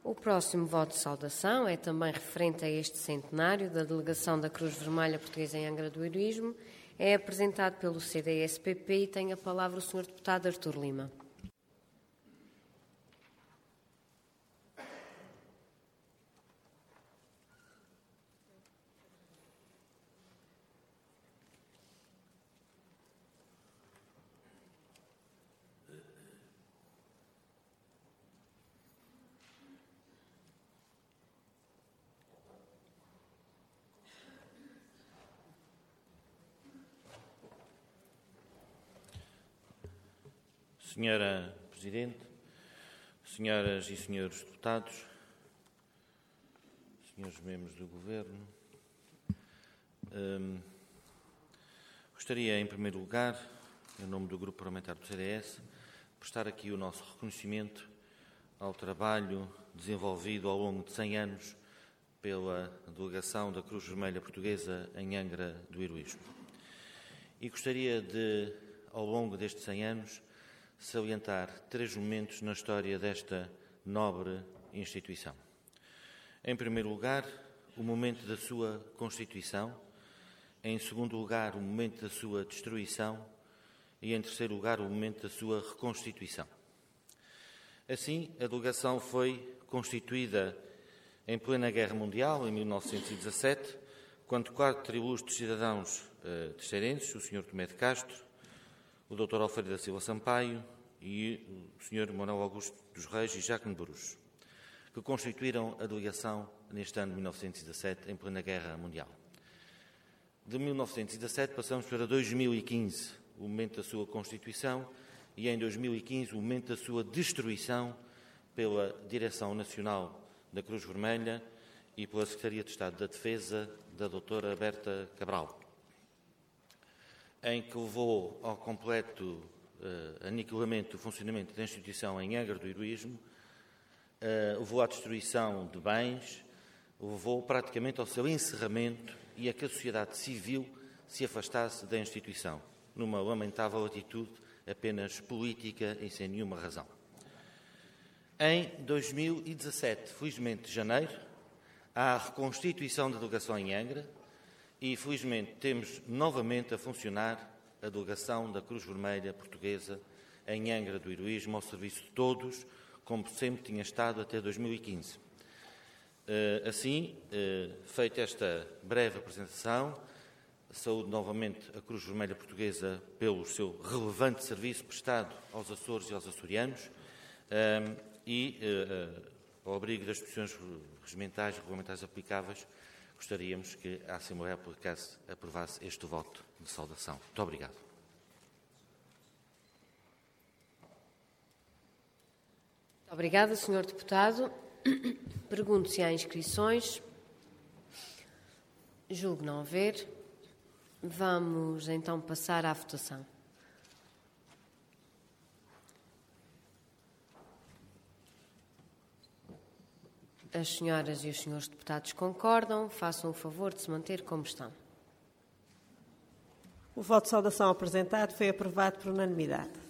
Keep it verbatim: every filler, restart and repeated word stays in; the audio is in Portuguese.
O próximo voto de saudação é também referente a este centenário da delegação da Cruz Vermelha Portuguesa em Angra do Heroísmo. É apresentado pelo C D S P P e tem a palavra o senhor Deputado Artur Lima. Senhora Presidente, senhoras e senhores deputados, senhores membros do Governo, hum, gostaria, em primeiro lugar, em nome do Grupo Parlamentar do C D S, prestar aqui o nosso reconhecimento ao trabalho desenvolvido ao longo de cem anos pela delegação da Cruz Vermelha Portuguesa em Angra do Heroísmo. E gostaria de, ao longo destes cem anos, salientar três momentos na história desta nobre instituição. Em primeiro lugar, o momento da sua constituição. Em segundo lugar, o momento da sua destruição. E, em terceiro lugar, o momento da sua reconstituição. Assim, a delegação foi constituída em plena Guerra Mundial, em mil novecentos e dezassete, quando quatro ilustres cidadãos uh, terceirenses, o senhor Tomé de Castro, o doutor Alfredo da Silva Sampaio e o senhor Manuel Augusto dos Reis e Jacques Bruxo, que constituíram a delegação neste ano de mil novecentos e dezassete, em plena Guerra Mundial. De mil novecentos e dezassete passamos para dois mil e quinze, o momento da sua constituição, e em dois mil e quinze o momento da sua destruição pela Direção Nacional da Cruz Vermelha e pela Secretaria de Estado da Defesa da doutora Berta Cabral, em que levou ao completo uh, aniquilamento do funcionamento da instituição em Angra do Heroísmo, uh, levou à destruição de bens, levou praticamente ao seu encerramento e a que a sociedade civil se afastasse da instituição, numa lamentável atitude apenas política e sem nenhuma razão. Em dois mil e dezassete, felizmente de janeiro, há a reconstituição da delegação em Angra, e, felizmente, temos novamente a funcionar a delegação da Cruz Vermelha Portuguesa em Angra do Heroísmo, ao serviço de todos, como sempre tinha estado até dois mil e quinze. Assim, feita esta breve apresentação, saúdo novamente a Cruz Vermelha Portuguesa pelo seu relevante serviço prestado aos Açores e aos açorianos e, ao abrigo das disposições regimentais e regulamentares aplicáveis, gostaríamos que a Assembleia aplicasse, aprovasse este voto de saudação. Muito obrigado. Muito obrigada, senhor Deputado. Pergunto se há inscrições. Julgo não haver. Vamos então passar à votação. As senhoras e os senhores deputados concordam. Façam o favor de se manter como estão. O voto de saudação apresentado foi aprovado por unanimidade.